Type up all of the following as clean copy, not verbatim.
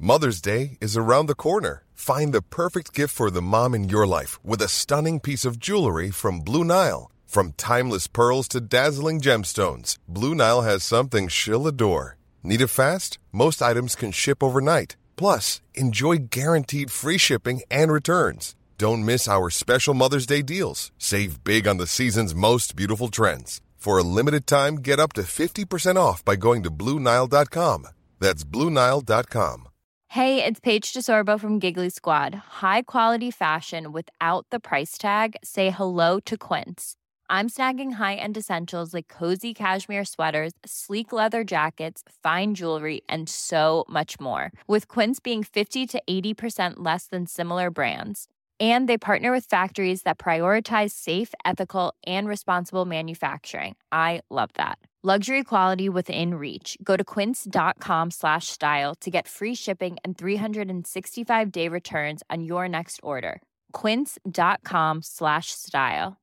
Mother's Day is around the corner. Find the perfect gift for the mom in your life with a stunning piece of jewelry from Blue Nile. From timeless pearls to dazzling gemstones, Blue Nile has something she'll adore. Need it fast? Most items can ship overnight. Plus, enjoy guaranteed free shipping and returns. Don't miss our special Mother's Day deals. Save big on the season's most beautiful trends. For a limited time, get up to 50% off by going to BlueNile.com. That's BlueNile.com. Hey, it's Paige DeSorbo from Giggly Squad. High quality fashion without the price tag. Say hello to Quince. I'm snagging high-end essentials like cozy cashmere sweaters, sleek leather jackets, fine jewelry, and so much more. With Quince being 50 to 80% less than similar brands. And they partner with factories that prioritize safe, ethical, and responsible manufacturing. I love that. Luxury quality within reach. Go to quince.com/style to get free shipping and 365-day returns on your next order. Quince.com/style.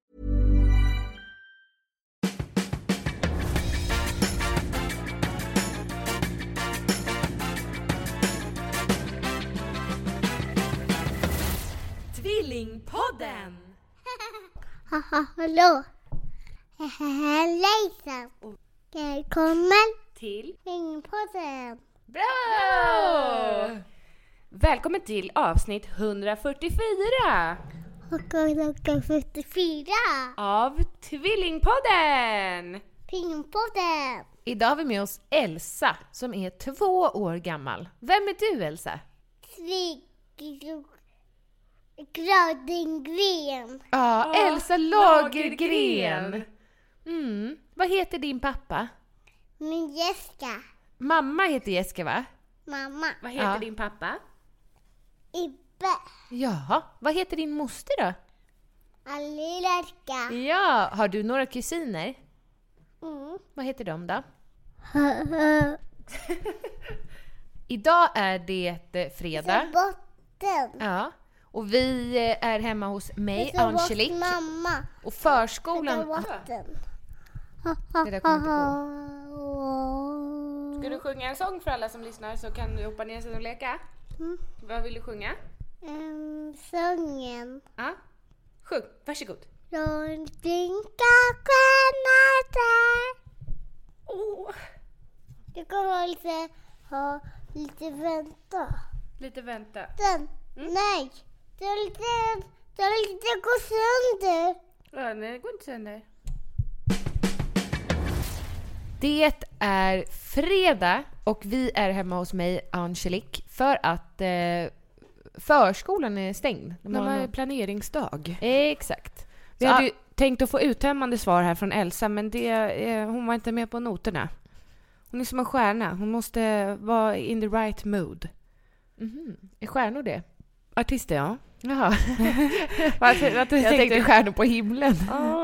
Tvillingpodden! Hallå! Hejsan! Välkommen Till Tvillingpodden! Bra! Välkommen till avsnitt 144 Och klockan 44! av Tvillingpodden! Tvillingpodden! Idag har vi med oss Elsa som är 2 år gammal. Vem är du, Elsa? Gradengren. Ja, Elsa Lagergren. Vad heter din pappa? Min Jessica. Mamma heter Jessica, va? Mamma. Vad heter din pappa? Ibbe. Jaha, vad heter din moster då? Allilarka. Ja, har du några kusiner? Mm. Vad heter de då? Idag är det fredag. Botten. Ja. Och vi är hemma hos mig, Så bort Angelique. mamma. Och förskolan... Botten. Det där kommer inte på. Ska du sjunga en sång för alla som lyssnar så kan du hoppa ner sig och leka? Vad vill du sjunga? Sången. Ja. Sjung, varsågod. Runt blinkar stjärnor där. Du kommer ha lite vänta. Lite vänta. Den. Nej. Det är lite gå sönder. Ja, nej, det går inte sönder. Det är fredag och vi är hemma hos mig, Angelique, för att förskolan är stängd. De har planeringsdag. Exakt. Vi hade ju tänkt att få uttömmande svar här från Elsa, men hon var inte med på noterna. Hon är som en stjärna. Hon måste vara in the right mood. Är stjärnor det? Artister, ja. Jaha. Jag tänkte stjärnor på himlen.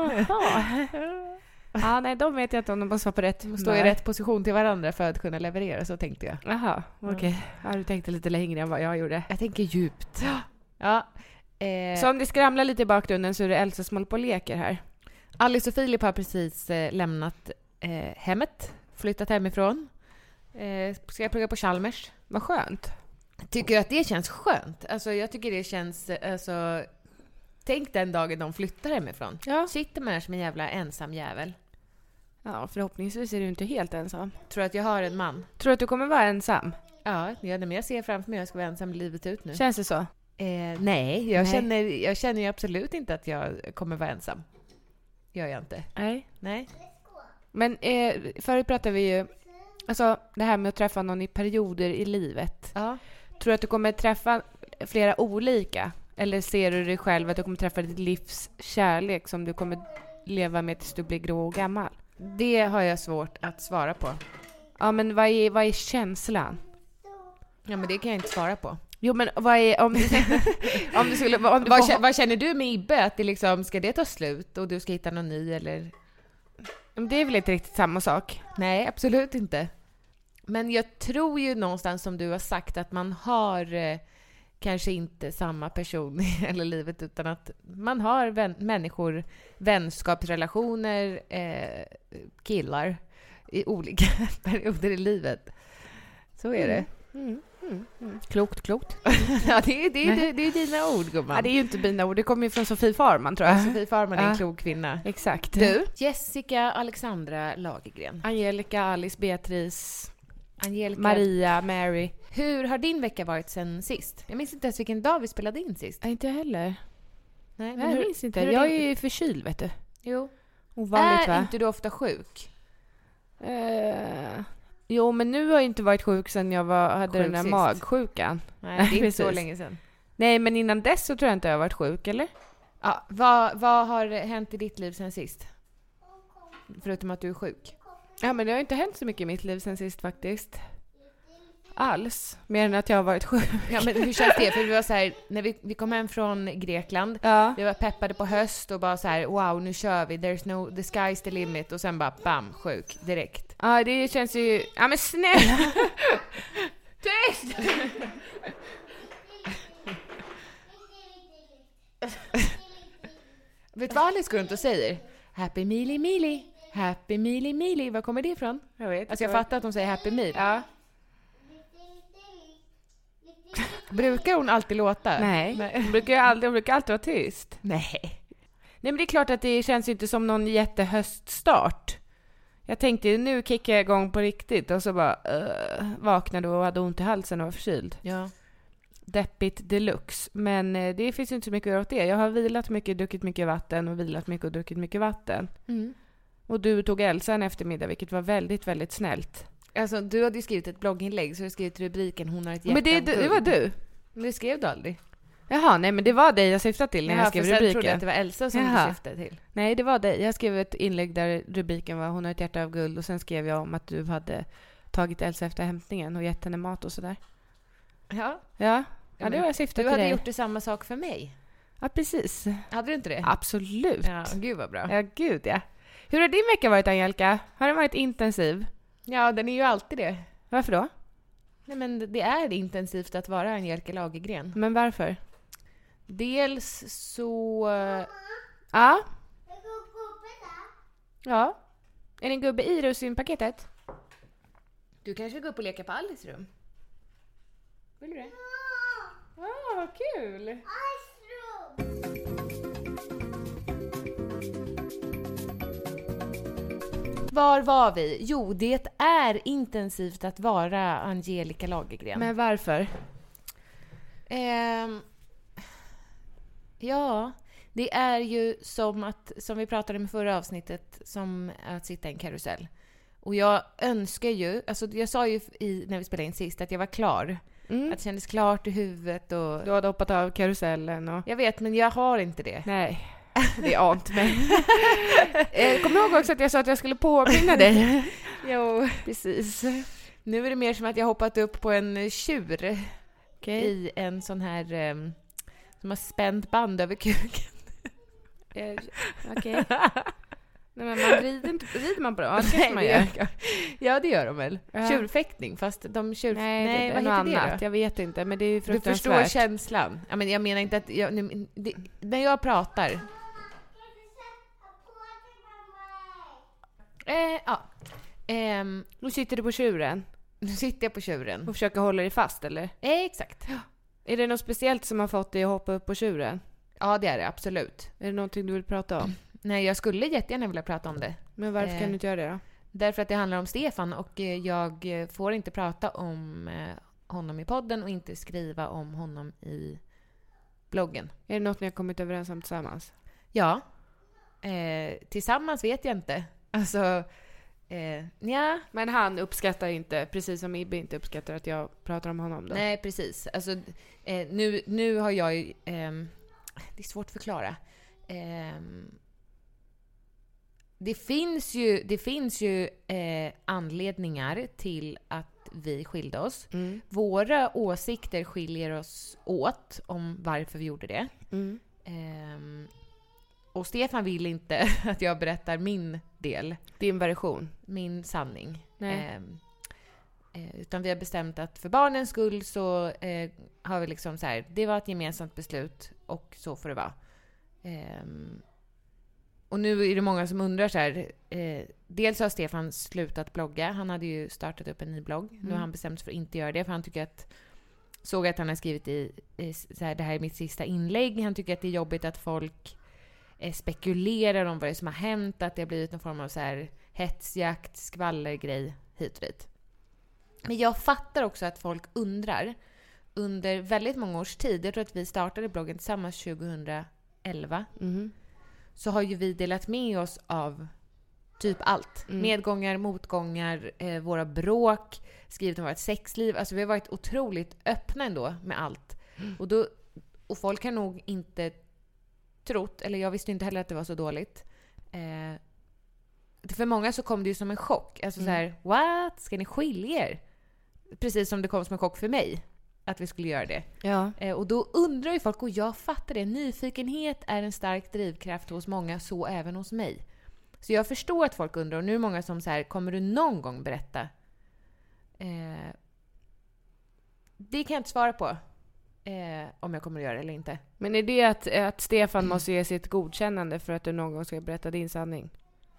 Ja, nej, de vet jag inte om de måste vara på rätt. De står i rätt position till varandra för att kunna leverera, så tänkte jag. Jaha, okej. Ja, du tänkte lite längre än vad jag gjorde. Jag tänker djupt. Ja. Så om det skramlar lite i bakgrunden så är det Elsa som håller på och leker här. Alice och Filip har precis lämnat hemmet, flyttat hemifrån. Ska jag plugga på Chalmers? Vad skönt. Tycker du att det känns skönt? Alltså jag tycker det känns... Alltså, tänk den dagen de flyttar hemifrån. Ja. Sitter man här som en jävla ensam jävel. Ja, förhoppningsvis är du inte helt ensam. Tror att jag har en man? Tror att du kommer vara ensam? Ja, men jag ser framför mig att jag ska vara ensam livet ut nu. Känns det så? Nej, jag känner ju absolut inte att jag kommer vara ensam. Gör jag inte. Nej. Men förut pratade vi ju... Alltså det här med att träffa någon i perioder i livet. Ja. Tror du att du kommer träffa flera olika? Eller ser du dig själv att du kommer träffa ditt livs kärlek som du kommer leva med tills du blir grå och gammal? Det har jag svårt att svara på. Ja, men vad är känslan? Ja, men det kan jag inte svara på. Jo, men vad är... Vad känner du med Ibbe? Att det liksom, ska det ta slut och du ska hitta någon ny eller... Det är väl inte riktigt samma sak? Nej, absolut inte. Men jag tror ju någonstans som du har sagt att man har kanske inte samma person i hela livet, utan att man har människor, vänskapsrelationer, killar i olika perioder i livet. Så är det. Klokt. Ja, det är dina ord, gumman. Ja, det är ju inte mina ord. Det kommer ju från Sofie Farman, tror jag. Sofie Farman är en klok kvinna. Exakt. Du, Jessica Alexandra Lagergren. Angelica, Alice, Beatrice, Angelica. Maria, Mary. Hur har din vecka varit sen sist? Jag minns inte ens vilken dag vi spelade in sist. Inte jag heller. Nej, Nej, jag minns inte. Jag är ju förkyld, vet du. Jo. Ovanligt, va? Är inte du ofta sjuk? Jo, men nu har jag inte varit sjuk sen jag hade Sjuk den där sist. magsjukan. Nej, det är inte så Precis. länge sedan. Nej, men innan dess så tror jag inte jag har varit sjuk, eller? Ja, vad har hänt i ditt liv sen sist? Förutom att du är sjuk. Ja, men det har inte hänt så mycket i mitt liv sen sist faktiskt. Alls. Mer än att jag har varit sjuk. Ja, men hur känns det? För vi var så här, när vi kom hem från Grekland, Ja. vi var peppade på höst och bara så här, wow, nu kör vi. The sky's the limit. Och sen bara, bam, sjuk direkt. Ja, det känns ju... Ja, men snälla! Tyst! Vet du vad Alice går runt och säger? Happy Mealy. Happy Mealy. Var kommer det ifrån? Jag vet. Alltså jag fattar att hon säger Happy Meal. Ja. Brukar hon alltid låta? Nej. Hon brukar alltid vara tyst. Nej. Nej, men det är klart att det känns ju inte som någon jättehöststart. Jag tänkte nu kickar jag igång på riktigt och så bara vaknade och hade ont i halsen och var förkyld. Ja. Deppigt deluxe. Men det finns ju inte så mycket att göra åt det. Jag har vilat mycket, druckit mycket vatten och vilat mycket och druckit mycket vatten. Mm. Och du tog Elsa en eftermiddag, vilket var väldigt, väldigt snällt. Alltså du hade ju skrivit ett blogginlägg så du skrivit rubriken Hon har ett hjärta. Men det var du. Men det skrev du aldrig. Jaha, nej, men det var dig jag syftade till när jag skrev för sen rubriken. trodde jag att det var Elsa som du syftade till. Nej, det var dig. Jag skrev ett inlägg där rubriken var Hon har ett hjärta av guld och sen skrev jag om att du hade tagit Elsa efter hämtningen och gett henne mat och sådär. Ja. Ja, det var jag syftade Du till hade dig. gjort det samma sak för mig. Ja, precis. Hade du inte det? Absolut. Ja, gud vad bra. Ja, gud ja. Hur har din vecka varit, Angelica? Har den varit intensiv? Ja, den är ju alltid det. Varför då? Nej, men det är intensivt att vara Angelica Lagergren. Men varför? Dels så... Ja. Ja. Är det en gubbe i russinpaketet? Du kanske går upp och leka på Alice rum? Vill du det? Ja, vad kul! Var var vi? Jo, det är intensivt att vara Angelica Lagergren. Men varför? Ja, det är ju som vi pratade om i förra avsnittet, som att sitta i en karusell. Och jag önskar ju, alltså jag sa ju när vi spelade in sist att jag var klar. Att det kändes klart i huvudet och... Du hade hoppat av karusellen och... Jag vet, men jag har inte det. Nej, det är ant mig. Kommer du ihåg också att jag sa att jag skulle påminna dig? Jo, Precis. nu är det mer som att jag hoppat upp på en tjur. Okej. I en sån här som har spänt band över kuken. Okej. Nej, men man rider man på det? Ja, det kanske man gör. Ja, det gör de väl. Ja. Tjurfäktning, fast de Nej, det är vad något heter det annat. då? Jag vet inte, men det är ju Du fruktansvärt. förstår känslan. Ja, men jag menar inte att... när jag pratar... Nu sitter du på tjuren nu sitter jag på tjuren. och försöker hålla dig fast, eller? Exakt. Är det något speciellt som har fått dig att hoppa upp på tjuren? Ja, det är det, absolut. Är det någonting du vill prata om? Nej, jag skulle jättegärna vilja prata om det. Men varför kan du inte göra det då? Därför att det handlar om Stefan och jag får inte prata om honom i podden och inte skriva om honom i bloggen. Är det något ni har kommit överens om tillsammans? Ja. Tillsammans vet jag inte. Alltså, ja. Men han uppskattar inte, precis som Ibbe inte uppskattar att jag pratar om honom då? Nej, precis. Alltså, nu har jag ju... det är svårt att förklara. Det finns ju anledningar till att vi skilde oss. Mm. Våra åsikter skiljer oss åt om varför vi gjorde det. Mm. Och Stefan vill inte att jag berättar min del. Din version? Min sanning. Nej. Utan vi har bestämt att för barnens skull så har vi liksom så här, det var ett gemensamt beslut och så får det vara. Och nu är det många som undrar så här, dels har Stefan slutat blogga. Han hade ju startat upp en ny blogg. Nu har han bestämt sig för att inte göra det, för han tycker att såg att han har skrivit i så här, det här är mitt sista inlägg. Han tycker att det är jobbigt att folk spekulerar om vad det är som har hänt. Att det har blivit någon form av så här hetsjakt, skvallergrej hit och dit. Men jag fattar också att folk undrar. Under väldigt många års tid, jag tror att vi startade bloggen tillsammans 2011. Så har ju vi delat med oss av typ allt. Medgångar, motgångar, våra bråk, skrivit om vårt sexliv. Alltså vi har varit otroligt öppna ändå med allt. Och folk har nog inte trott, eller jag visste inte heller att det var så dåligt. För många så kom det ju som en chock. Alltså så här, what? Ska ni skilja er? Precis som det kom som en chock för mig att vi skulle göra det. Ja. Och då undrar ju folk, och jag fattar det. Nyfikenhet är en stark drivkraft hos många, så även hos mig. Så jag förstår att folk undrar, och nu är många som så här, kommer du någon gång berätta? Det kan jag inte svara på. Om jag kommer att göra det eller inte. Men är det att Stefan måste ge sitt godkännande för att du någon gång ska berätta din sanning?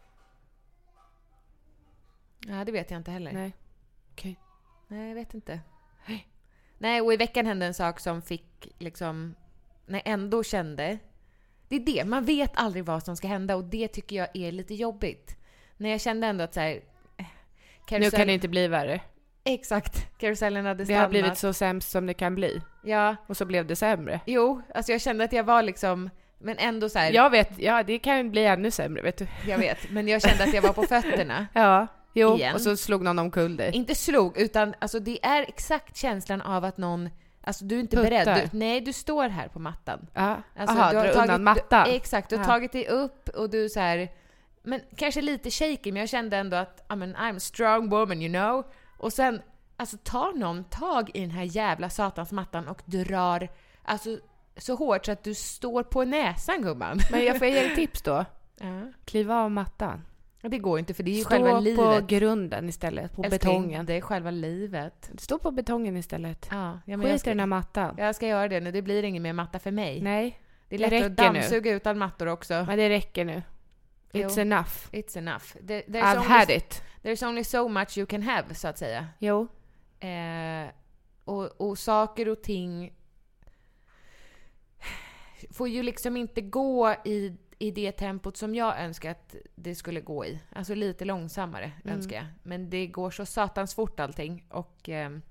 Ja, det vet jag inte heller. Nej. Okej. Nej, jag vet inte. Nej, och i veckan hände en sak som fick liksom... Nej, ändå kände... Det är det, man vet aldrig vad som ska hända, och det tycker jag är lite jobbigt. När jag kände ändå att så här... Nu kan det inte bli värre. Exakt, karusellen hade Det stannat. har blivit så sämst som det kan bli. Ja. Och så blev det sämre. Jo, alltså jag kände att jag var liksom... Men ändå så här... Jag vet, ja det kan bli ännu sämre, vet du. Jag vet, men jag kände att jag var på fötterna. Ja, jo. Igen. Och så slog någon omkull dig. Inte slog, utan alltså det är exakt känslan av att någon... Alltså du är inte Puttar. beredd. Du står här på mattan. Ja. Alltså, Aha, du har dra undan mattan. Exakt, du har tagit dig upp och du så här... Men kanske lite shaky, men jag kände ändå att I'm a strong woman, you know. Och sen, alltså tar någon tag i den här jävla satans mattan och drar alltså så hårt så att du står på näsan, gumman. Men jag får ge dig tips då. Ja. Kliva av mattan. Det går inte, för det är ju Stå själva livet. på grunden istället, på Älskling, betongen. det är själva livet. Stå på betongen istället. Ja, men Skit i den här mattan. jag ska göra det nu. Det blir ingen mer matta för mig. Nej, det är det lätt att räcker nu. dammsuga utan mattor också. Men det räcker nu. It's Jo. enough. It's enough. I've had it. There's only so much you can have, så att säga. Jo. Och saker och ting får ju liksom inte gå i det tempot som jag önskar att det skulle gå i. Alltså lite långsammare önskar jag. Men det går så satans fort allting. Och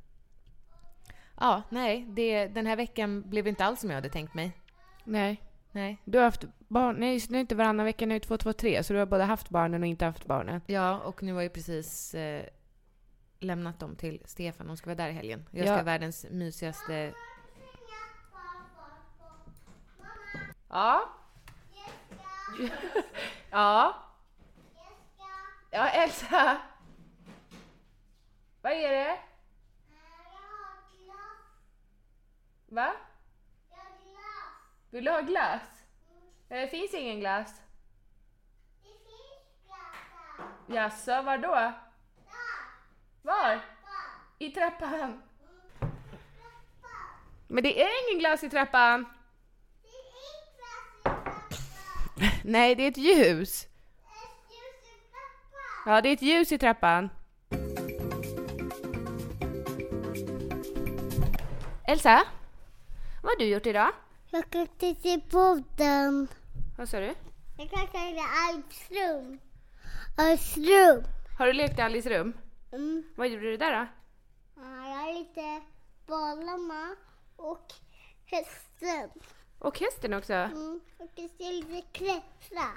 ja, nej. Den här veckan blev inte alls som jag hade tänkt mig. Nej. Nej. Du har haft barn, nej, nu är inte varannan vecka, nu är 2, 2, 3. Så du har både haft barnen och inte haft barnen. Ja, och nu har jag precis lämnat dem till Stefan. De ska vara där i helgen. Jag ska ha världens mysigaste... Ja. Ja. Ja, Elsa. Vad är det? Va? Vill du ha glass? Det finns ingen glass. Det finns glass. Jaså, var då? Var? I trappan. Men det är ingen glass i trappan. Nej, det är ett ljus. Ja, det är ett ljus i trappan. Elsa, vad har du gjort idag? Jag kan till podden. Vad sa du? Jag kan säga Alice-rum. Alice-rum. Har du lekt i Alice rum? Mm. Vad gjorde du där då? Jag har lite bollarna och hästen. Och hästen också? Och det ser lite kretsa.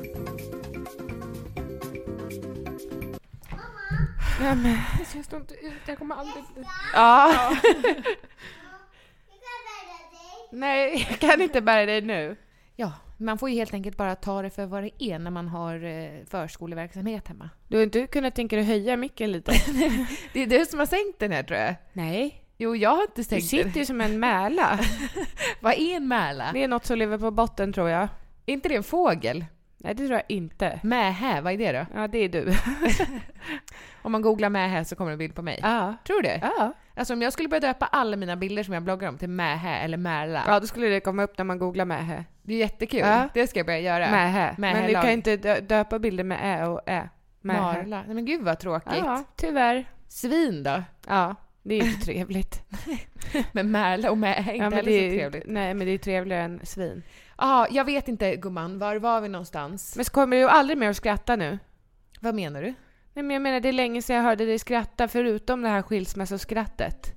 Nej, men jag står inte ut, jag kommer aldrig... Ja. Nej, jag kan inte bära dig nu. Ja, man får ju helt enkelt bara ta det för vad det är när man har förskoleverksamhet hemma. Du har inte kunnat tänka dig höja micken lite? Det är du som har sänkt den här, tror jag. Nej. Jo, jag har inte Du sänkt sitter ju som en mäla. Vad är en mäla? Det är något som lever på botten, tror jag. Är inte det en fågel? Nej, det tror jag inte. Mähä, vad är det då? Ja, det är du. Om man googlar mähä så kommer det en bild på mig. Ja. Tror du det? Ja. Alltså om jag skulle börja döpa alla mina bilder som jag bloggar om till mähä eller märla. Ja, då skulle det komma upp när man googlar mähä. Det är jättekul. Ja. Det ska jag börja göra. Mähä. Men du Mähälag. kan inte döpa bilder med ä och ä. Mähä. Marla. Nej men gud vad tråkigt. Ja, tyvärr. Svin då? Ja. Det är inte trevligt. Med Märla och med är inte Ja, men heller det så är, trevligt. nej, men det är trevligare än svin. Ja, jag vet inte gumman, var var vi någonstans? Men så kommer du aldrig mer att skratta nu? Vad menar du? Nej, men jag menar, det är länge sedan jag hörde dig skratta förutom det här skilsmässoskrattet.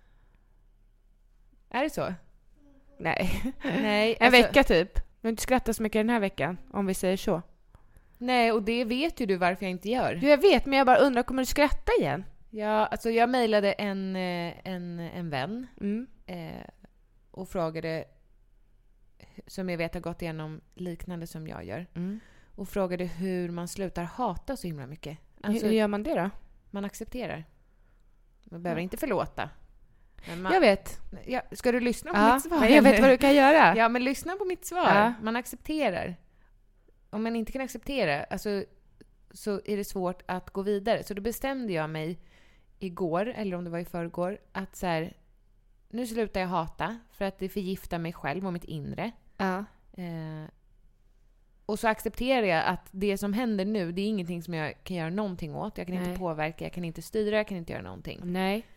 Är det så? Nej. Nej, En vecka typ. Du har inte skrattat så mycket den här veckan, om vi säger så. Nej, och det vet ju du varför jag inte gör. Jo, jag vet, men jag bara undrar, kommer du skratta igen? Ja, alltså jag mejlade en vän och frågade, som jag vet har gått igenom liknande som jag gör, och frågade hur man slutar hata så himla mycket. Alltså, Hur gör man det då? man accepterar. Man behöver inte förlåta. Men man, Jag vet. ja, ska du lyssna på mitt svar? Men jag vet vad du kan göra. Ja, men lyssna på mitt svar. Ja. Man accepterar. Om man inte kan acceptera, alltså, så är det svårt att gå vidare. Så då bestämde jag mig igår, eller om det var i förrgår, att så här, nu slutar jag hata för att det förgiftar mig själv och mitt inre. Ja. Och så accepterar jag att det som händer nu, det är ingenting som jag kan göra någonting åt. Jag kan Nej. inte påverka, jag kan inte styra, jag kan inte göra någonting. Nej.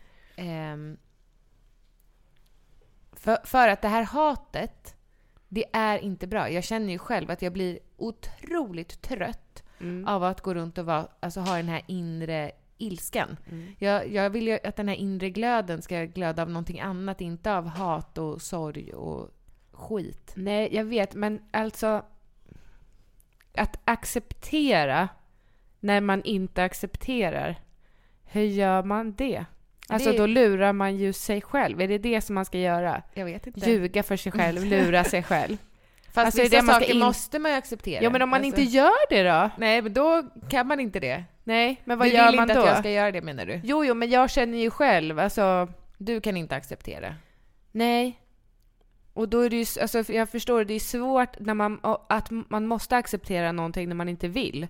För att det här hatet, det är inte bra. Jag känner ju själv att jag blir otroligt trött av att gå runt och ha den här inre ilskan. Jag vill ju att den här inre glöden ska glöda av någonting annat, inte av hat och sorg och skit. Nej, jag vet, men alltså att acceptera när man inte accepterar, hur gör man det? Alltså då lurar man ju sig själv. Är det det som man ska göra? Jag vet inte. Ljuga för sig själv, lura sig själv. Fast alltså, vissa det man ska saker måste man ju acceptera. Ja, men om man inte gör det då? Nej, men då kan man inte det. Nej, men vad du gör vill man inte då? att jag ska göra det, menar du? Jo, men jag känner ju själv, alltså... Du kan inte acceptera. Nej. Och då är det ju, alltså jag förstår, det är svårt när att man måste acceptera någonting när man inte vill.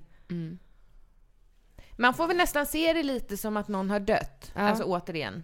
Man får väl nästan se det lite som att någon har dött. Ja. Alltså återigen.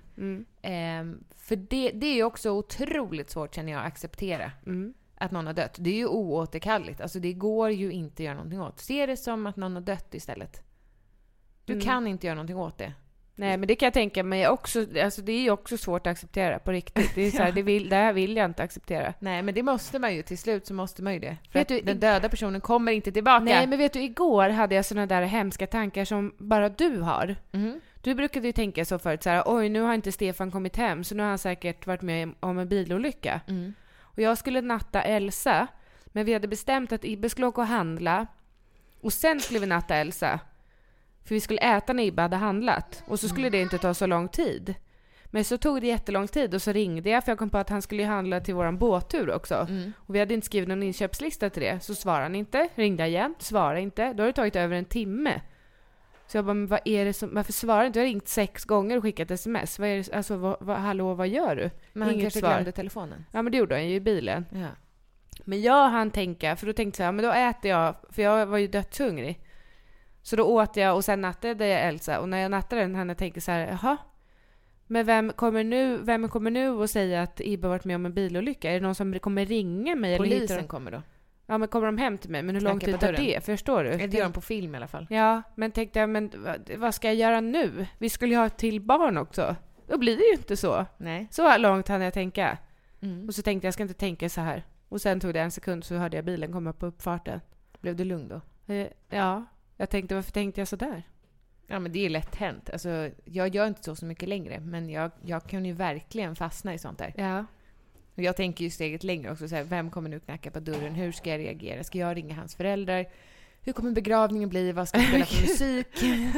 För det är ju också otroligt svårt, känner jag, att acceptera. Att någon har dött. Det är ju oåterkalligt. Alltså det går ju inte att göra någonting åt. Se det som att någon har dött istället. Du kan inte göra någonting åt det. Nej, men det kan jag tänka mig också. Alltså det är ju också svårt att acceptera på riktigt. Det är så här, det här vill jag inte acceptera. Nej, men det måste man ju. Till slut så måste man ju det. För Vet att du, den döda personen kommer inte tillbaka. Nej, men vet du, igår hade jag såna där hemska tankar som bara du har. Du brukade ju tänka så förut, så här, oj, nu har inte Stefan kommit hem, så nu har han säkert varit med om en bilolycka. Och jag skulle natta Elsa, men vi hade bestämt att Ibbe skulle åka och handla. Och sen skulle vi natta Elsa. För vi skulle äta när Ibbe hade handlat. Och så skulle det inte ta så lång tid. Men så tog det jättelång tid och så ringde jag, för jag kom på att han skulle handla till våran båttur också. Och vi hade inte skrivit någon inköpslista till det. Så svarade han inte, ringde jag igen, svarade inte. Då har det tagit över en timme. Så jag bara, men vad är det som, varför svarar du inte? Jag har ringt 6 gånger och skickat sms. Vad är det, alltså, hallå, vad gör du? Men han Inget kanske svar. glömde telefonen. Ja, men det gjorde han ju i bilen. Ja. Men jag hann tänka, för då tänkte jag, men då äter jag, för jag var ju dödshungrig. Så då åt jag och sen nattade jag Elsa. Och när jag nattade den hann jag tänka så här, jaha, men vem kommer nu och säga att Ibbe har varit med om en bilolycka? Är det någon som kommer ringa mig? Polisen eller kommer då. Ja, men kommer de hem till mig? Men hur lång Knackar tid på tar dörren. det? Förstår du? Det gör de på film i alla fall. Ja, men tänkte jag, men vad ska jag göra nu? Vi skulle ju ha ett till barn också. Då blir det ju inte så. Nej. Så långt hann jag tänka. Och så tänkte jag ska inte tänka så här. Och sen tog det en sekund så hörde jag bilen komma på uppfarten. Blev du lugn då? Ja, jag tänkte, varför tänkte jag så där? Ja, men det är lätt hänt. Alltså, jag gör inte så mycket längre. Men jag kan ju verkligen fastna i sånt där. Ja. Och jag tänker ju steget längre också. Så här, vem kommer nu knacka på dörren? Hur ska jag reagera? Ska jag ringa hans föräldrar? Hur kommer begravningen bli? Vad ska jag spela för musik?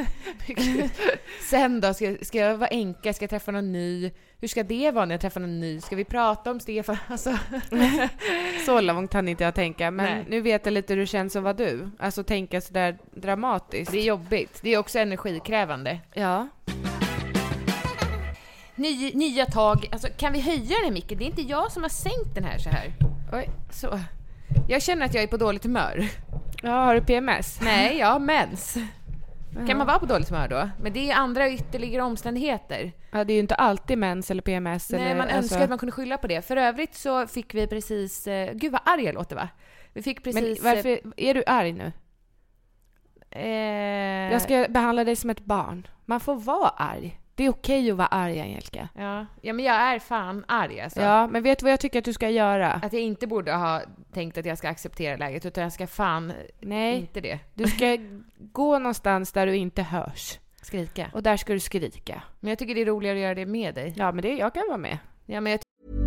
Sen då? Ska jag vara änka? Ska jag träffa någon ny? Hur ska det vara när jag träffar någon ny? Ska vi prata om Stefan? Alltså. Så långt hann inte jag tänka. Men Nej. nu vet jag lite hur det känns att vara du. Alltså tänka så där dramatiskt. Det är jobbigt. Det är också energikrävande. Ja. Nya tag. Alltså, kan vi höja den här micken? Det är inte jag som har sänkt den här så här. Oj. Så. Jag känner att jag är på dåligt humör. Ja, har du PMS? Nej, jag har mens. Kan man vara på dåligt humör då? Men det är andra ytterligare omständigheter. Ja, det är ju inte alltid mens eller PMS. Nej, eller, man önskar att man kunde skylla på det. För övrigt så fick vi precis... gud vad arg jag låter, va? Vi fick precis... Men varför är du arg nu? Jag ska behandla dig som ett barn. Man får vara arg. Det är okej att vara arg, Angelica. Ja, men jag är fan arg alltså. Ja, men vet du vad jag tycker att du ska göra? Att jag inte borde ha tänkt att jag ska acceptera läget, utan jag ska fan inte det. Du ska gå någonstans där du inte hörs. Skrika. Och där ska du skrika. Men jag tycker det är roligare att göra det med dig. Ja, men jag kan vara med. Ja, men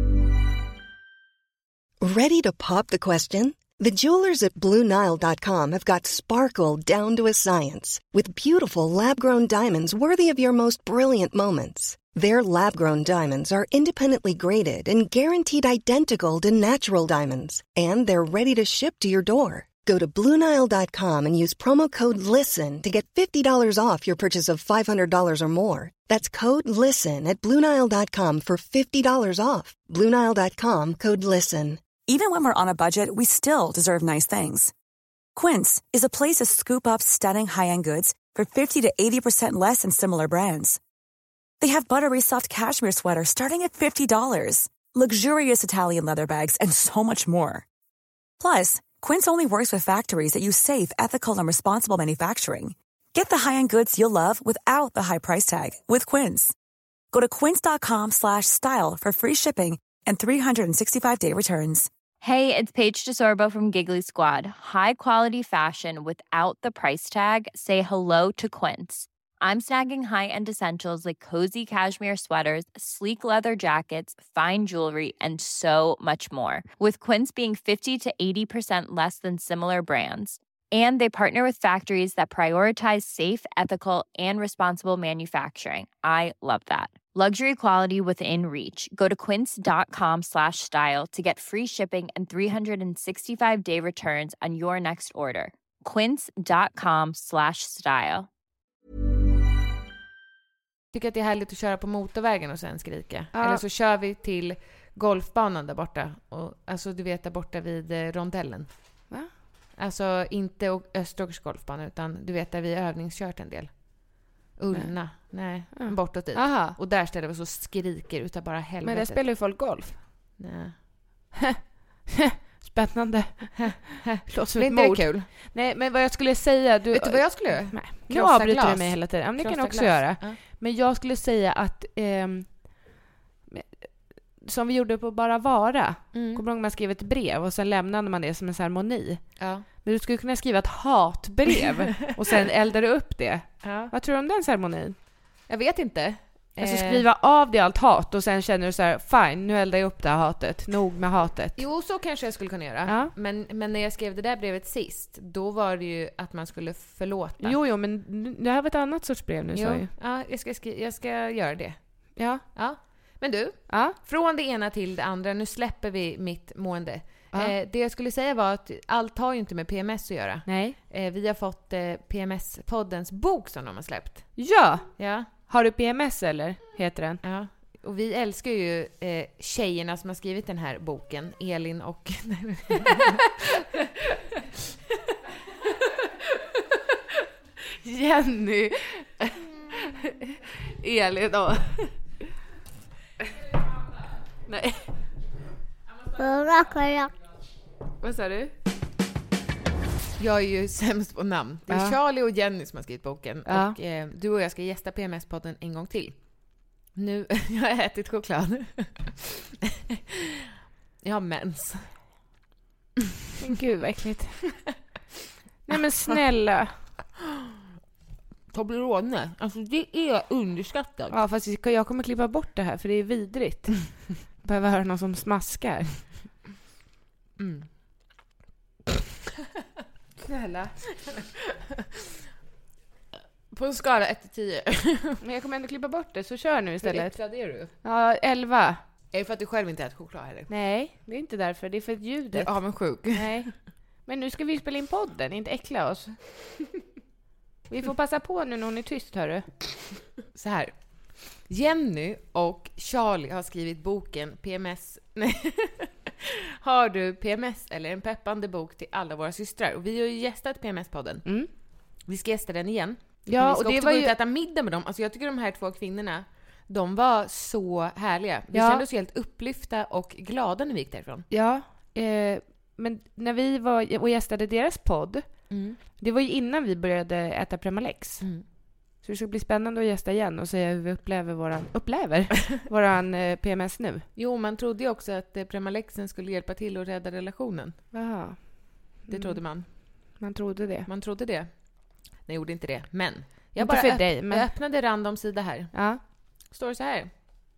Ready to pop the question? The jewelers at BlueNile.com have got sparkle down to a science with beautiful lab-grown diamonds worthy of your most brilliant moments. Their lab-grown diamonds are independently graded and guaranteed identical to natural diamonds, and they're ready to ship to your door. Go to BlueNile.com and use promo code LISTEN to get $50 off your purchase of $500 or more. That's code LISTEN at BlueNile.com for $50 off. BlueNile.com, code LISTEN. Even when we're on a budget, we still deserve nice things. Quince is a place to scoop up stunning high-end goods for 50 to 80% less than similar brands. They have buttery soft cashmere sweaters starting at $50, luxurious Italian leather bags, and so much more. Plus, Quince only works with factories that use safe, ethical, and responsible manufacturing. Get the high-end goods you'll love without the high price tag with Quince. Go to quince.com/style for free shipping and 365-day returns. Hey, it's Paige DeSorbo from Giggly Squad. High quality fashion without the price tag. Say hello to Quince. I'm snagging high-end essentials like cozy cashmere sweaters, sleek leather jackets, fine jewelry, and so much more. With Quince being 50 to 80% less than similar brands. And they partner with factories that prioritize safe, ethical, and responsible manufacturing. I love that. Luxury quality within reach. Go to quince.com/style to get free shipping and 365-day returns on your next order. quince.com/style. tycker att det är härligt att köra på motorvägen och sen skrika. Ja. Eller så kör vi till golfbanan där borta. Och, alltså du vet där borta vid rondellen. Va? Alltså inte Österåkers golfbana utan du vet där vi övningskört en del. Ullna. Nej, bortåt dit. Aha. Och där ställer vi så skriker utav bara helvete. Men där spelar ju folk golf. Nej. Spännande. Låter som Det ett är inte mord. kul. Nej, men vad jag skulle säga... Vet du vad jag skulle göra? Nej, nu Krossa avbryter glas. du mig hela tiden. Ja, men det kan Krossa du också glas. göra. Ja. Men jag skulle säga att... som vi gjorde på Bara Vara. Mm. Kommer du ihåg man skrev ett brev och sen lämnade man det som en ceremoni? Ja. Men du skulle kunna skriva ett hatbrev och sen eldar du upp det. Ja. Vad tror du om den ceremonin? Jag vet inte. Alltså skriva av dig allt hat och sen känner du så här: fine, nu eldar jag upp det här hatet. Nog med hatet. Jo, så kanske jag skulle kunna göra. Ja. Men när jag skrev det där brevet sist, då var det ju att man skulle förlåta. Jo, men det här var ett annat sorts brev nu. Så ju. Ja, jag ska göra det. Ja. Ja. Men du, Ja. från det ena till det andra, nu släpper vi mitt mående. Ja. Det jag skulle säga var att allt har ju inte med PMS att göra. Nej. Vi har fått PMS-poddens bok som de har släppt. Ja! Ja. Har du PMS eller? Heter den. Ja. Och vi älskar ju tjejerna som har skrivit den här boken, Elin och... Jenny. Elin då. Nej. Vad sa du? Jag är ju sämst på namn. Det är Ja. Charlie och Jenny som har skrivit boken. Ja. Och du och jag ska gästa PMS-podden en gång till. Nu, jag har ätit choklad. Jag har mens. Men gud, vad äckligt. Nej men snälla. Toblerone, alltså det är underskattat. Ja, fast jag kommer klippa bort det här för det är vidrigt. Behöver höra någon som smaskar. Mm. Snälla. På en skala 1-10. Men jag kommer ändå klippa bort det, så kör nu istället. Extra det är du. Ja, 11. Är det för att du själv inte äter choklad heller? Nej, det är inte därför. Det är för Du ljudet. är avundsjuk. Nej. Men nu ska vi spela in podden, inte äckla oss. Vi får passa på nu när hon är tyst, hörru. Så här. Jenny och Charlie har skrivit boken PMS. Nej. Har du PMS eller en peppande bok till alla våra systrar? Och vi har ju gästat PMS-podden. Mm. Vi ska gästa den igen. Ja, vi ska och det också var gå ut ju... och äta middag med dem. Alltså jag tycker de här 2 kvinnorna, de var så härliga. Vi Ja. kände oss helt upplyfta och glada när vi gick därifrån. Ja, men när vi var och gästade deras podd, det var ju innan vi började äta Premalex. Mm. Så Så det ska bli spännande att gästa igen och säga hur vi upplever våran PMS nu. Jo, man trodde ju också att Premalexen skulle hjälpa till att rädda relationen. Jaha. Det trodde man. Man trodde det. Man trodde det. Nej, gjorde inte det. Men jag Inte bara för dig, men... jag öppnade random sida här. Ja. Står det så här.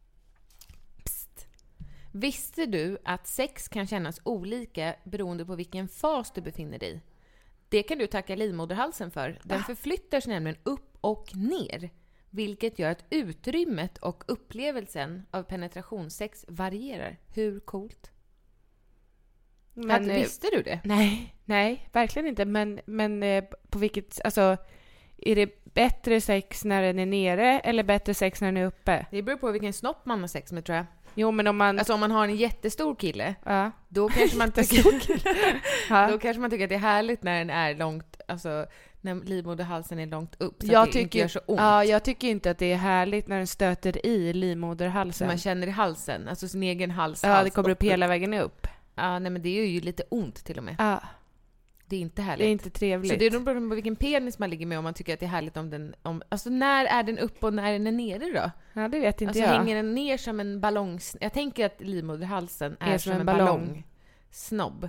Psst. Visste du att sex kan kännas olika beroende på vilken fas du befinner dig i? Det kan du tacka livmoderhalsen för. Den förflyttar sig nämligen upp och ner. Vilket gör att utrymmet och upplevelsen av penetrationssex varierar. Hur coolt? Men, visste du det? Nej, verkligen inte. Men på vilket... Alltså, är det bättre sex när den är nere eller bättre sex när den är uppe? Det beror på vilken snopp man har sex med, tror jag. Jo, men om man... Alltså om man har en jättestor kille, Ja. då kanske man tycker... Ja. Då kanske man tycker att det är härligt när den är långt... Alltså, när livmoderhalsen är långt upp, så Jag att det inte tycker, gör så ont. ja, jag tycker inte att det är härligt när den stöter i Så livmoderhalsen. man känner i halsen, alltså sin egen hals. Ja, det kommer upp hela vägen upp. Ja, nej, men det är ju lite ont till och med. Ja, Det är inte härligt. det är inte trevligt. Så det är nog beroende på vilken penis man ligger med, om man tycker att det är härligt om den... Alltså när är den upp och när den är nere då? Ja, det vet inte Alltså jag. hänger den ner som en ballong... Jag tänker att livmoderhalsen är som en ballong. Snobb.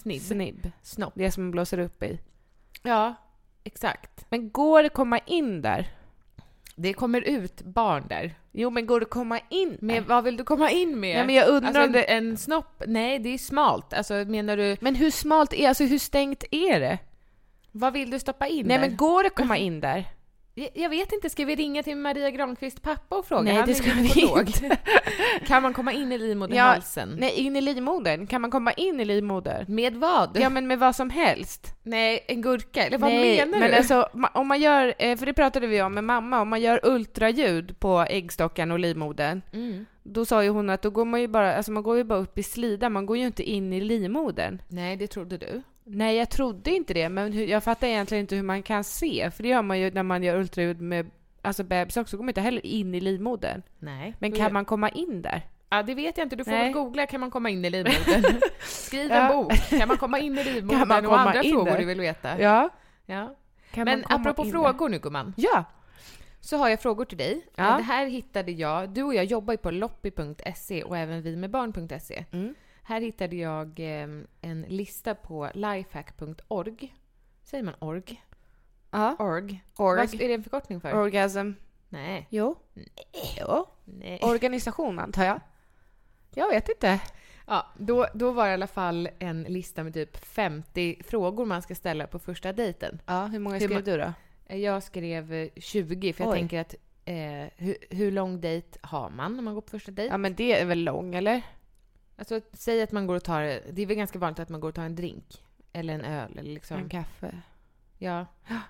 Snopp. Det som man blåser upp i. Ja, exakt. Men går det komma in där? Det kommer ut barn där. Jo, men går det komma in? Men vad vill du komma in med? Ja, men jag undrar alltså om det... en snopp? Nej, det är smalt. Alltså menar du... Men hur smalt är, alltså hur stängt är det? Vad vill du stoppa in Nej, där? men går det komma in där? Jag vet inte, ska vi ringa till Maria Granqvist pappa och fråga? Nej, Han det är ska vi gynekolog. inte. Kan man komma in i livmoderhalsen? Nej, in i livmodern. Kan man komma in i livmodern? Med vad? Ja, men med vad som helst. Nej, en gurka? Eller vad Nej, menar men du? alltså, om man gör, för det pratade vi om med mamma, om man gör ultraljud på äggstockan och livmodern, då sa ju hon att då går man ju bara, alltså man går ju bara upp i slidan, man går ju inte in i livmodern. Nej, det trodde du. Nej, jag trodde inte det, men jag fattar egentligen inte hur man kan se, för det gör man ju när man gör ultraljud med alltså bebis också, går man inte heller in i livmodern. Nej. Men kan man komma in där? Ja, det vet jag inte. Du får Nej. väl googla, kan man komma in i livmodern? Skriv en bok. Kan man komma in i livmodern? Kan man och komma andra in frågor där? du vill veta. Ja. Ja. Kan Men man komma apropå in frågor nu, gumman. Ja. Så har jag frågor till dig. Ja. Det här hittade jag. Du och jag jobbar ju på loppi.se och även vi med barn.se. Här hittade jag en lista på lifehack.org. Säger man org? Ja. Org. Org. Vad är det en förkortning för? Orgasm. Nej. Jo. Jo. Nej. Organisation, antar jag. Jag vet inte. Ja, då var det i alla fall en lista med typ 50 frågor man ska ställa på första dejten. Ja, hur många skrev du då? Jag skrev 20, för jag Oj. tänker att hur lång dejt har man när man går på första dejt? Ja, men det är väl lång, eller? Alltså, säg att man går och tar... Det är väl ganska vanligt att man går och tar en drink. Eller en öl. Eller liksom. En kaffe. Ja.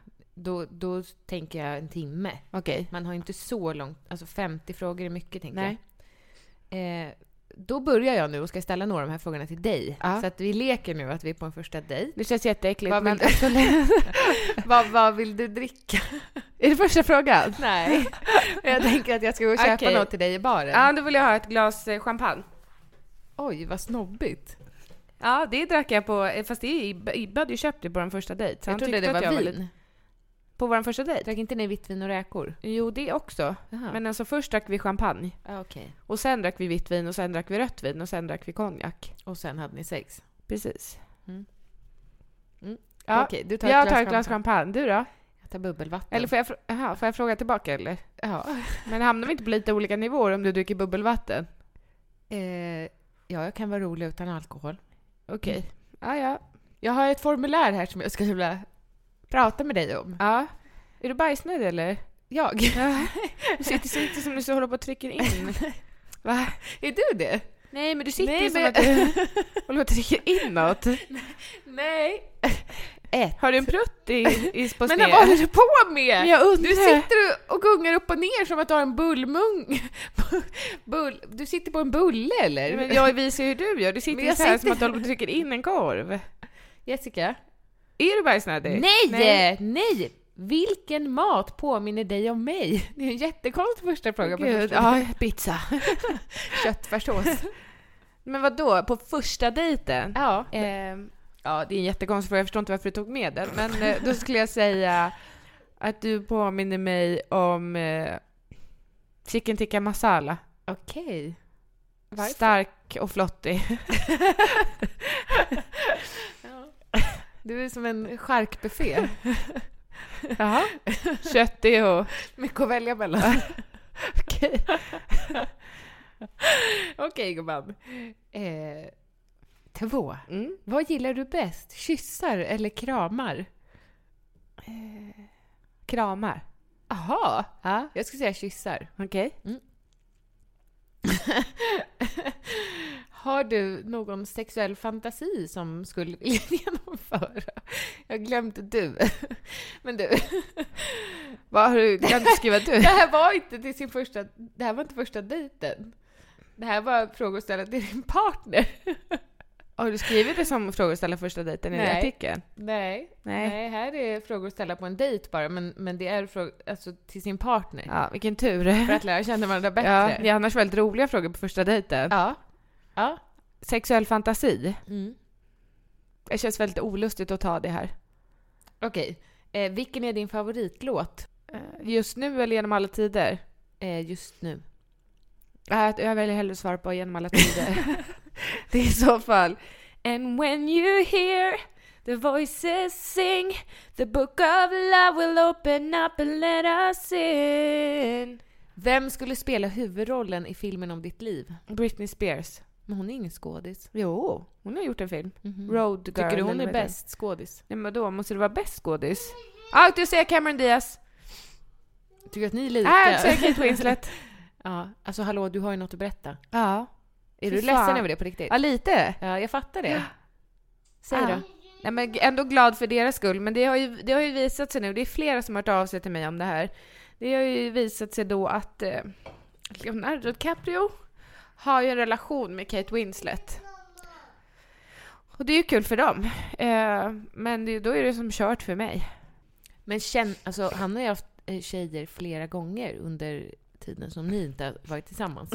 Då tänker jag en timme. Okej. Man har ju inte så långt... Alltså 50 frågor är mycket, tänker Nej. jag. Då börjar jag nu och ska ställa några av de här frågorna till dig. Ja. Så att vi leker nu att vi är på en första dejt. Det känns jätteäckligt. Vad Men vill vad vill du dricka? är det första frågan? Nej. Jag tänker att jag ska gå och köpa Okej. något till dig i baren. Ja, då vill jag ha ett glas champagne. Oj, vad snobbigt. Ja, det drack jag på... Fast det är Ibbe hade ju köpt det på den första dejt. Så Jag han trodde tyckte det att var jag vin. lite- På vår första dejt? Drack inte ni vitt vin och räkor? Jo, det också. Jaha. Men alltså först drack vi champagne. Ja, okej. Och sen drack vi vitt vin och sen drack vi rött vin och sen drack vi konjak. Och sen hade ni sex? Precis. Mm. Ja, Okej, du tar jag ett tar glas ett glas champagne. Du då? Jag tar bubbelvatten. Eller får jag fråga tillbaka eller? Ja. Men hamnar vi inte på lite olika nivåer om du dricker bubbelvatten? Ja, jag kan vara rolig utan alkohol. Okej. Ja. Jag har ett formulär här som jag skulle vilja prata med dig om. Ja. Är du bajsnödig eller? Jag? Ja. Du sitter inte som du så håller på och trycker in. Va? Är du det? Nej, men du sitter Nej, som men- att du håller på och trycker inåt. Nej. Har du en prutt på Men sned? vad håller du på med? Men jag undrar. Du sitter och gungar upp och ner som att du har en bullmung. Du sitter på en bulle, eller? Men jag visar hur du gör. Du Men sitter jag så här sitter- som att du håller på och trycker in en korv. Jessica? Är du bajsnödig? Nej! Vilken mat påminner dig om mig? Det är en jättekonstig första fråga. På Gud, första. ja, pizza. Köttfärssås. Men vad då? På första dejten? Ja. Ja, det är en jättekonstig fråga. Jag förstår inte varför du tog med den. Men då skulle jag säga att du påminner mig om chicken tikka masala. Okej. Stark och flottig. Du är som en charkbuffé. Jaha. Köttig och... Mycket att välja mellan. Okej. Okej, gumman. 2. Vad gillar du bäst? Kyssar eller kramar? Kramar. Aha. Ja. Jag skulle säga kyssar. Okej. Har du någon sexuell fantasi som skulle vilja genomföra? Jag glömde du. Men du. Vad har du glömt skriva du? Det här var inte första dejten. Det här var frågor att ställa till din partner. Har du skrivit det som frågor att ställa första dejten i artikeln? Nej, här är frågor att ställa på en dejt bara, men det är frågor alltså, till sin partner. Ja, vilken tur. För att lära känna varandra bättre. Ja, det är annars väldigt roliga frågor på första dejten. Ja. Sexuell fantasi. Det känns väldigt olustigt att ta det här. Okej. Vilken är din favoritlåt? Just nu eller genom alla tider? Just nu. Jag väljer hellre svara på genom alla tider. Det är i så fall. And when you hear the voices sing, the book of love will open up and let us in. Vem skulle spela huvudrollen i filmen om ditt liv? Britney Spears. Men hon är ingen skådis. Jo, hon har gjort en film. Road Girl. Tycker du hon är bäst skådis? Nej, men då måste det vara bäst skådis. Du säger Cameron Diaz. Tycker att ni är lika? Jag säger Kate Winslet. Ja, alltså hallå, du har ju något att berätta. Ja. Är du ledsen över det på riktigt? Ja, lite. Ja, jag fattar det. Säg då. Nej, men ändå glad för deras skull. Men det har ju visat sig nu. Det är flera som har hört av sig till mig om det här. Det har ju visat sig då att Leonardo DiCaprio har ju en relation med Kate Winslet. Och det är ju kul för dem. Men då är det som kört för mig. Men alltså, han har ju haft tjejer flera gånger under tiden som ni inte har varit tillsammans.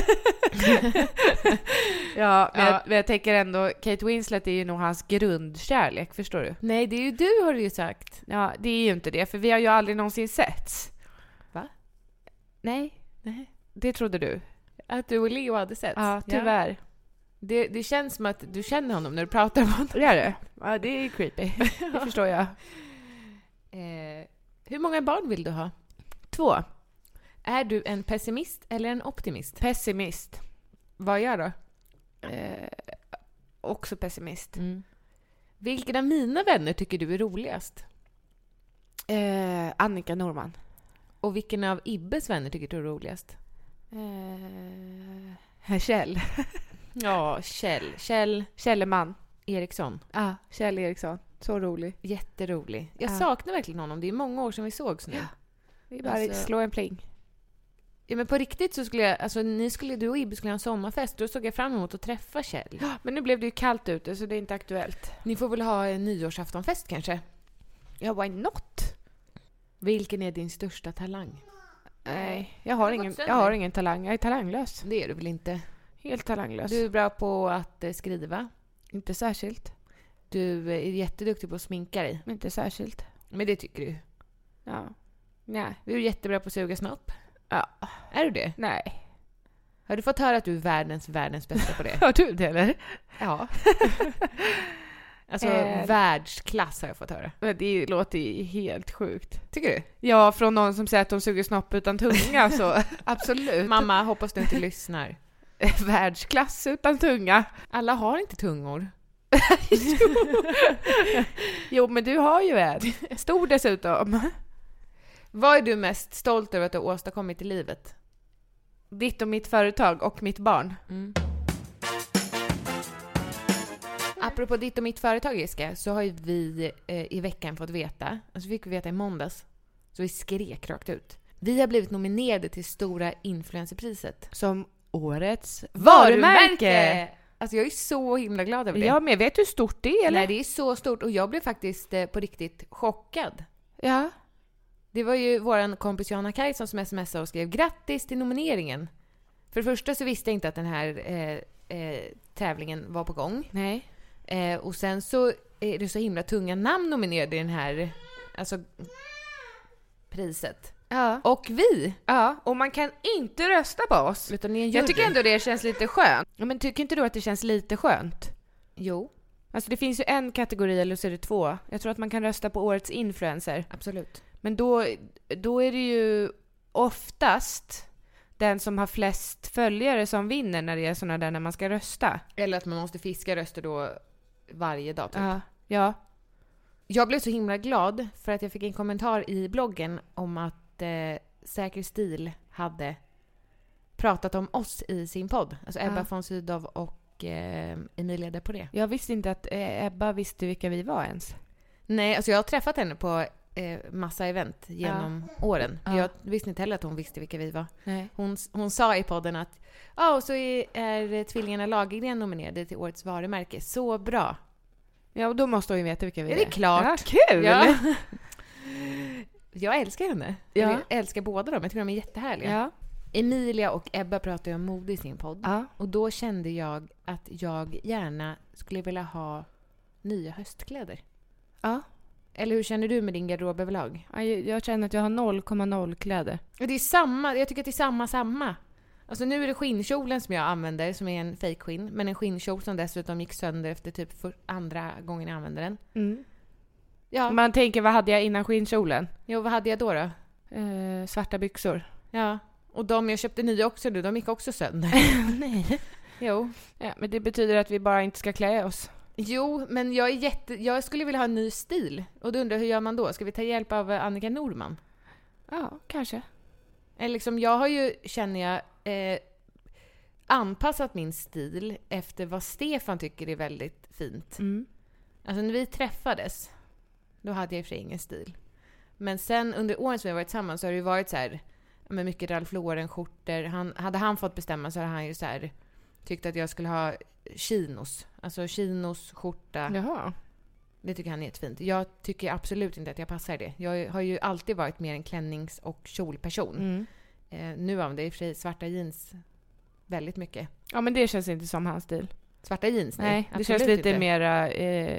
Men jag tänker ändå, Kate Winslet är ju nog hans grundkärlek, förstår du? Nej, det är ju du, har du ju sagt. Ja, det är ju inte det, för vi har ju aldrig någonsin setts. Va? Nej. Det trodde du. Att du och Leo hade setts? Ja, tyvärr. Det känns som att du känner honom när du pratar om honom. Det är det? Ja, det är creepy. Det förstår jag. Hur många barn vill du ha? 2. Är du en pessimist eller en optimist? Pessimist. Vad gör då? Också pessimist. Vilken av mina vänner tycker du är roligast? Annika Norman. Och vilken av Ibbes vänner tycker du är roligast? Kjell. Ja, Kjell Källeman Eriksson. Ja, Kjell Eriksson. Så rolig. Jätterolig. Jag saknar verkligen honom. Det är många år sedan vi sågs nu. Det är bara slå en pling. Ja, men på riktigt så skulle jag... Alltså, du och Ibbe skulle ha en sommarfest. Då såg jag fram emot att träffa Kjell. Ja, men nu blev det ju kallt ute så det är inte aktuellt. Ni får väl ha en nyårsaftonfest kanske? Ja, why not? Vilken är din största talang? Nej, jag har ingen talang. Jag är talanglös. Det är du väl inte? Helt talanglös. Du är bra på att skriva. Inte särskilt. Du är jätteduktig på att sminka dig. Inte särskilt. Men det tycker du. Ja. Nej. Du är jättebra på att suga snopp. Ja. Är du det? Nej. Har du fått höra att du är världens bästa på det? Har du det, eller? Ja. Alltså, världsklass har jag fått höra. Men det låter ju helt sjukt. Tycker du? Ja, från någon som säger att de suger snopp utan tunga, så absolut. Mamma, hoppas du inte lyssnar. Världsklass utan tunga. Alla har inte tungor. Jo, men du har ju en. Stor dessutom. Vad är du mest stolt över att du har åstadkommit i livet? Ditt och mitt företag och mitt barn. Apropå ditt och mitt företag, Jessica, så har ju vi i veckan fått veta, alltså fick vi veta i måndags, så vi skrek rakt ut. Vi har blivit nominerade till Stora Influencerpriset. Som årets varumärke! Alltså jag är så himla glad över det. Ja, men vet du hur stort det är, eller? Nej, det är så stort och jag blev faktiskt på riktigt chockad. Ja. Det var ju våran kompis Johanna Kaj som smsade och skrev grattis till nomineringen. För det första så visste jag inte att den här tävlingen var på gång. Nej. Och sen så är det så himla tunga namn nominerade i den här. Alltså, priset. Ja. Och vi. Ja, och man kan inte rösta på oss. Utan ni är en Jag tycker jury. ändå det känns lite skönt. Ja, men tycker inte du att det känns lite skönt? Jo, Alltså det finns ju en kategori, eller så är det 2. Jag tror att man kan rösta på årets influencer. absolut. Men då är det ju oftast den som har flest följare som vinner när det är såna där när man ska rösta. Eller att man måste fiska röster då varje dag typ. Ja. Jag blev så himla glad för att jag fick en kommentar i bloggen om att Säker Stil hade pratat om oss i sin podd. Alltså Ebba von Sydow och Emilia Deporé. Jag visste inte att Ebba visste vilka vi var ens. Nej, alltså jag har träffat henne på massa event genom åren. Ja. Jag visste inte heller att hon visste vilka vi var. Nej. Hon sa i podden att och så är tvillingarna Lagergren nominerade till årets varumärke. Så bra. Ja, och då måste hon ju veta vilka vi Är det klart? Ja, kul! Ja. Jag älskar henne. Ja. Jag älskar båda dem. Jag tycker de är jättehärliga. Ja. Emilia och Ebba pratar ju om mode i sin podd. Ja. Och då kände jag att jag gärna skulle vilja ha nya höstkläder. Ja. Eller hur känner du med din garderob överlag? Jag känner att jag har 0,0 kläder. Och det är samma. Jag tycker att det är samma. Alltså nu är det skinnkjolen som jag använder, som är en fake-skinn. Men en skinnkjol som dessutom gick sönder efter typ andra gången jag använde den. Mm. Ja. Man tänker, vad hade jag innan skinnkjolen? Jo, vad hade jag då? Svarta byxor. Ja. Och de jag köpte nya också nu, de gick också sönder. Nej. Jo. Ja, men det betyder att vi bara inte ska klä oss. Jo, men jag skulle vilja ha en ny stil. Och då undrar hur gör man då? Ska vi ta hjälp av Annika Norman? Ja, kanske. Eller liksom, jag har ju, känner jag, anpassat min stil efter vad Stefan tycker är väldigt fint. Mm. Alltså när vi träffades, då hade jag i och för sig ingen stil. Men sen under åren som vi har varit tillsammans så har det ju varit så här, med mycket Ralph Lauren-skjortor. Hade han fått bestämma så hade han ju så här tyckt att jag skulle ha chinos. Alltså chinos, skjorta. Jaha. Det tycker han är jättefint. Jag tycker absolut inte att jag passar det. Jag har ju alltid varit mer en klännings- och kjolperson. Mm. Nu använder jag i och för sig svarta jeans väldigt mycket. Ja, men det känns inte som hans stil. Svarta jeans? Nej, det absolut känns lite inte. mera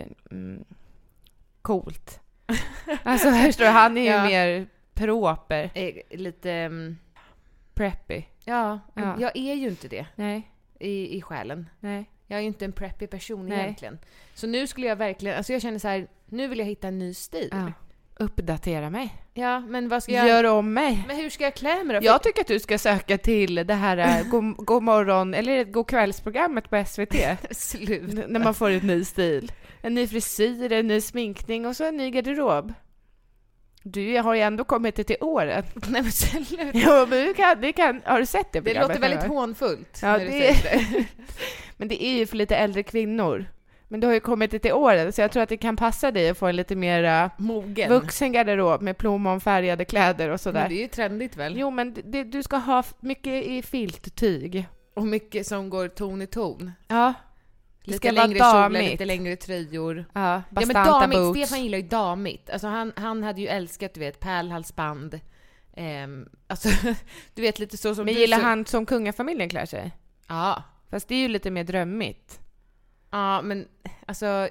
coolt. Alltså, förstår du, han är ju Ja. mer proper. Lite... Preppy. Ja, Ja. jag är ju inte det Nej, i själen. nej. Jag är ju inte en preppy person Nej. egentligen. Så nu skulle jag verkligen... Alltså jag känner så här, nu vill jag hitta en ny stil. Ja. Uppdatera mig. Ja, men vad ska jag... Gör om mig. Men hur ska jag klä mig då? Jag tycker att du ska söka till det här god morgon eller god kvällsprogrammet på SVT. Slut. När man får en ny stil. En ny frisyr, en ny sminkning och så en ny garderob. Du har ju ändå kommit till åren. Nej men slut. Jo, men har du sett det Det programmet? låter väldigt hånfullt. Ja, när du det säger det. Men det är ju för lite äldre kvinnor. Men du har ju kommit till åren, så jag tror att det kan passa dig att få en lite mer Mogen. vuxen garderob med plommonfärgade kläder och Men sådär. det är ju trendigt väl? Jo, men du ska ha mycket i filttyg. Och mycket som går ton i ton. Ja. Lite ska vara längre kjolar, damigt. lite längre tröjor. Ja, Ja men bastanta damigt, boots. Stefan gillar ju damigt. Alltså han hade ju älskat, du vet, pärlhalsband. Alltså, du vet lite så som Men du gillar så... han som kungafamiljen klär sig? Ja. Fast det är ju lite mer drömmigt. Ja, men alltså...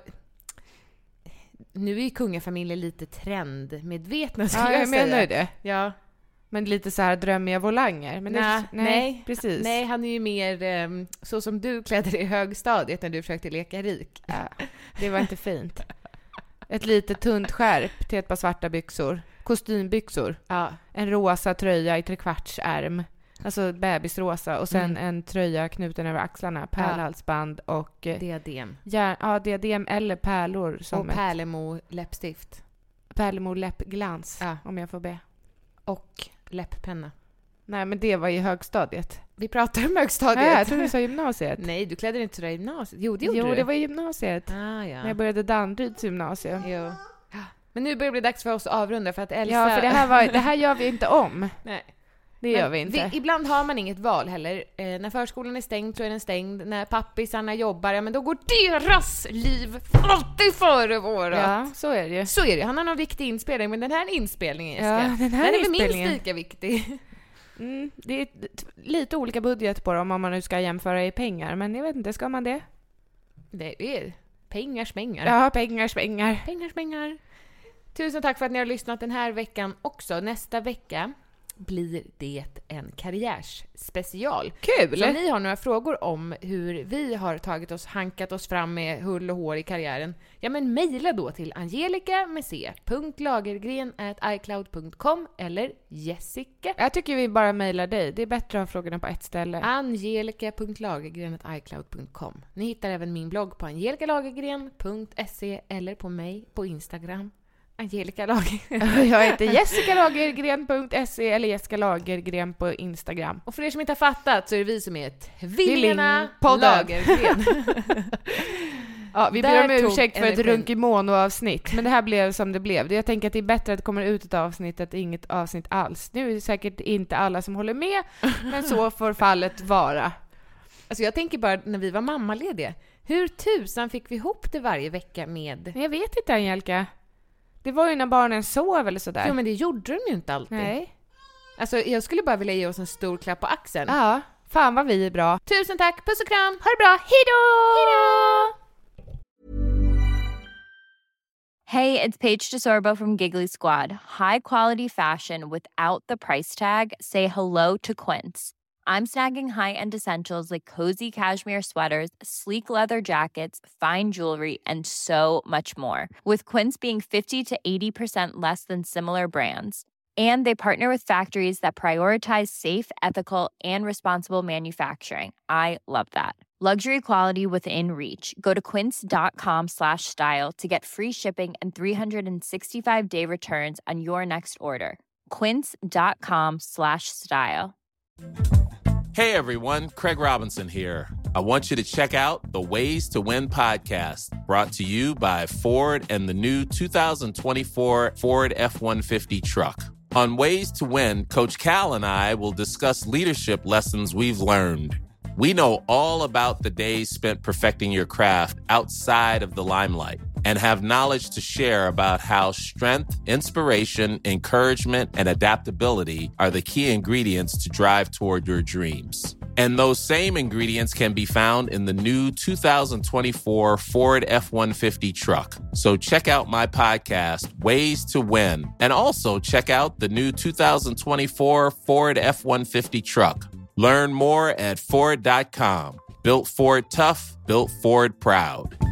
Nu är ju kungafamiljen lite trendmedvetna, skulle Ja, jag jag säga. menar ju det. Ja. Men lite så här drömmiga volanger. Men Nej, precis. Nej, han är ju mer så som du klädde dig i högstadiet när du försökte leka rik. Ja, det var inte fint. Ett litet tunt skärp till ett par svarta byxor. Kostymbyxor. Ja. En rosa tröja i trekvartsärm. Alltså bebisrosa. Och sen en tröja knuten över axlarna. Pärlhalsband och... Diadem. diadem eller pärlor. Som Och Pärlemo läppstift. Pärlemo läppglans. Ja. Om jag får be. Och läpppenna. Nej, men det var i högstadiet. Vi pratar om högstadiet. Ja, jag tror du sa gymnasiet. Nej, du klädde dig inte sådär i gymnasiet. Jo, det gjorde du. Jo, det var i gymnasiet. Ah, ja. När jag började Danderyds gymnasium. Jo. Men nu börjar det bli dags för oss att avrunda för att Elsa... Ja, för det här gör vi inte om. Nej. Det gör vi inte. Ibland har man inget val heller. När förskolan är stängd så är den stängd. När pappisarna jobbar, ja men då går deras liv alltid före vårat. Ja, så är det ju. Så är det. Han har någon viktig inspelning, men den här inspelningen, Jessica, Ja, den här är väl inspelningen. minst lika viktig. Det är lite olika budget på dem om man nu ska jämföra i pengar. Men jag vet inte, ska man det? Det är pengar. Ja, pengar. Pengar. Tusen tack för att ni har lyssnat den här veckan också. Nästa vecka blir det en karriärsspecial. Kul! Så om ni har några frågor om hur vi har hankat oss fram med hull och hår i karriären, ja men mejla då till angelica.lagergren@icloud.com eller Jessica. Jag tycker vi bara mejlar dig. Det är bättre att ha frågorna på ett ställe. angelica.lagergren@icloud.com. Ni hittar även min blogg på angelicalagergren.se eller på mig på Instagram. Angelica Lagergren. Jag heter jessicalagergren.se eller Jessica Lagergren på Instagram. Och för er som inte har fattat så är det vi som är Tvillingarna Tvillingpodden. Lagergren. Ja, vi Där ber om tog ursäkt för ett energin. runkimono-avsnitt. Men det här blev som det blev. Jag tänker att det är bättre att det kommer ut ett avsnitt än inget avsnitt alls. Nu är det säkert inte alla som håller med, men så får fallet vara. Alltså jag tänker bara när vi var mammalediga. Hur tusan fick vi ihop det varje vecka med... Jag vet inte, Angelica. Det var ju när barnen sov eller sådär. Jo, men det gjorde de ju inte alltid. Nej. Alltså jag skulle bara vilja ge oss en stor klapp på axeln. Ja, fan vad vi är bra. Tusen tack, puss och kram! Ha det bra, hejdå! Hey, it's Paige DeSorbo from Giggly Squad. High quality fashion without the price tag. Say hello to Quince. I'm snagging high-end essentials like cozy cashmere sweaters, sleek leather jackets, fine jewelry, and so much more. With Quince being 50 to 80% less than similar brands. And they partner with factories that prioritize safe, ethical, and responsible manufacturing. I love that. Luxury quality within reach. Go to quince.com/style to get free shipping and 365-day returns on your next order. Quince.com/style. Hey everyone, Craig Robinson here. I want you to check out the Ways to Win podcast, brought to you by Ford and the new 2024 Ford F-150 truck. On Ways to Win, Coach Cal and I will discuss leadership lessons we've learned. We know all about the days spent perfecting your craft outside of the limelight and have knowledge to share about how strength, inspiration, encouragement, and adaptability are the key ingredients to drive toward your dreams. And those same ingredients can be found in the new 2024 Ford F-150 truck. So check out my podcast, Ways to Win, and also check out the new 2024 Ford F-150 truck. Learn more at Ford.com. Built Ford tough, built Ford proud.